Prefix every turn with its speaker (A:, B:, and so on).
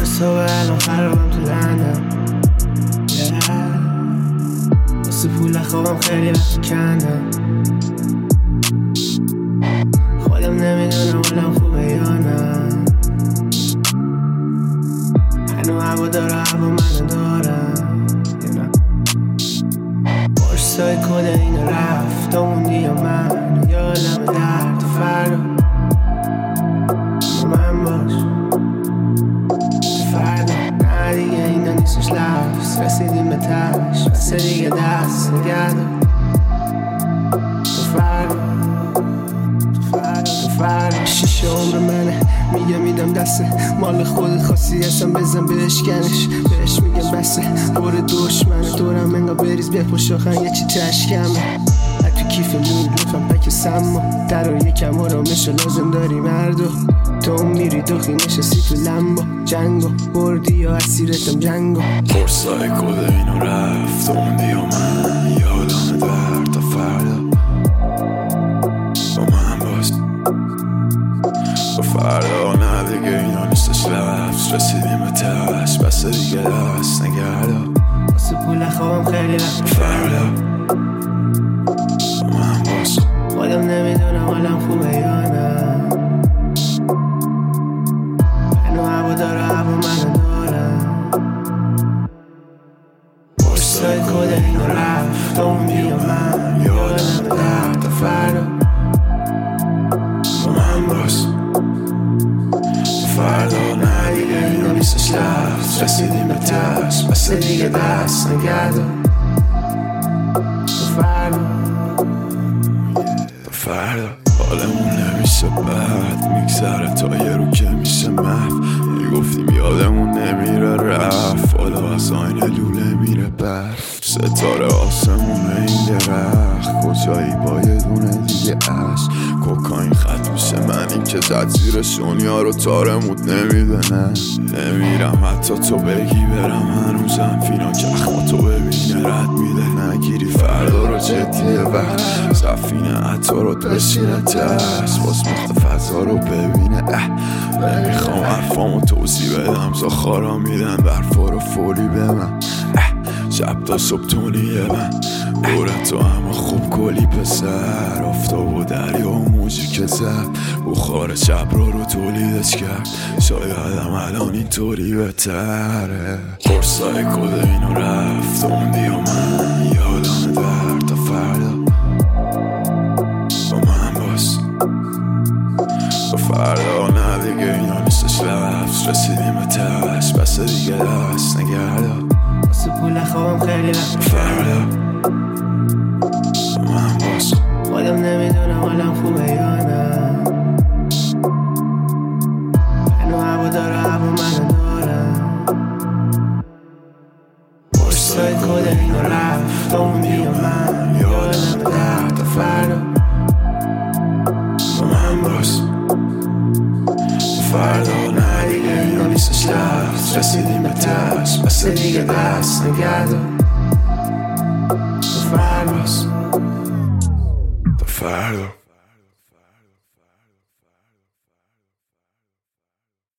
A: صبح الان خرابم تو لندن واسه پول خوابم خیلی وقت کندم خودم نمیدونم حالم خوبه یا نه هنو هوا داره هوا منو دارم بارسای کده اینو رفت موندی یا من یا عالم درد فردا با من باش فردا نه دیگه اینا نیستش لفظ رسیدیم به تش بس دیگه دست نگردم تو فردا شیشه عمر منه میگه میدم دسته مال خودت خواستی هستم بزن بشکنش بهش میگم بسه بر دشمنه دورم انگا بریز بپوش آخن یه چی تشکمه تو کیف نور لطفم پک سما در و یکم آرامش لازم داری مردو تو میری دخی نشستی تو لمبا جنگو بردی یا اسیرتم جنگو
B: فرسای کده اینو رفت موندی و من یادم درد تا فردا با من باز با فردا نه دیگه اینا نیستش لفظ رسیدیم به تش بس دیگه دست نگردا
A: واسه پول خوابم خیلی وقت
B: فردا با من باز
A: خودم نمیدونم حالم خوبه یا نه هنو هوا داره هوا منو دارم بارسای کده اینو رفت موندی و من یادم درد تا فردا
B: با من باز فردا نه دیگه اینا نیستش لفظ رسیدیم به تش بس دیگه دست نگردا فردا حالمون نمیشه بد میگذره تا یه رو که میشه محو میگفتیم یادمون نمیره رفت حالا از آینه لوله میره برف ستاره آسمون این درخت کجایی با یه دونه دیگه عشق کوکاین خط میشه منی که زد زیر شونیا رو تارمود نمیده نه نمیرم حتی تو بگی برم هنوزم فینا که اخما تو ببینه رد میده نگیری فردا رو جدیه وقت سفینه حتی رو بشینه ترس باز مخت فضا رو ببینه نمیخوام حرفامو توضیح بدم زخارا میدن برفا رو فوری به من شب تا صبح تونیه من دورت تو همه خوب کلی پسر آفتاب و دریا و موجی که زد بخار شب رو تولیدش کرد شایدم الان اینطوری بهتره فرسای کده اینو رفت موندی و من یادم درد تا فردا با من باز با فردا نه دیگه اینا نیستش لفظ رسیدیم به تش بس دیگه دست نگردا
A: واسه پول خوابم خیلی وقت
B: فردا با من باز
A: خودم نمیدونم حالم خوبه یا نه هنو هوا داره هوا منو دارم بارسای کده اینو رفت موندی و من یادم درد تا فردا
B: با من باز فردا نه دیگه اینا نیستش لفظ رسیدیم به تش بس دیگه دست نگردا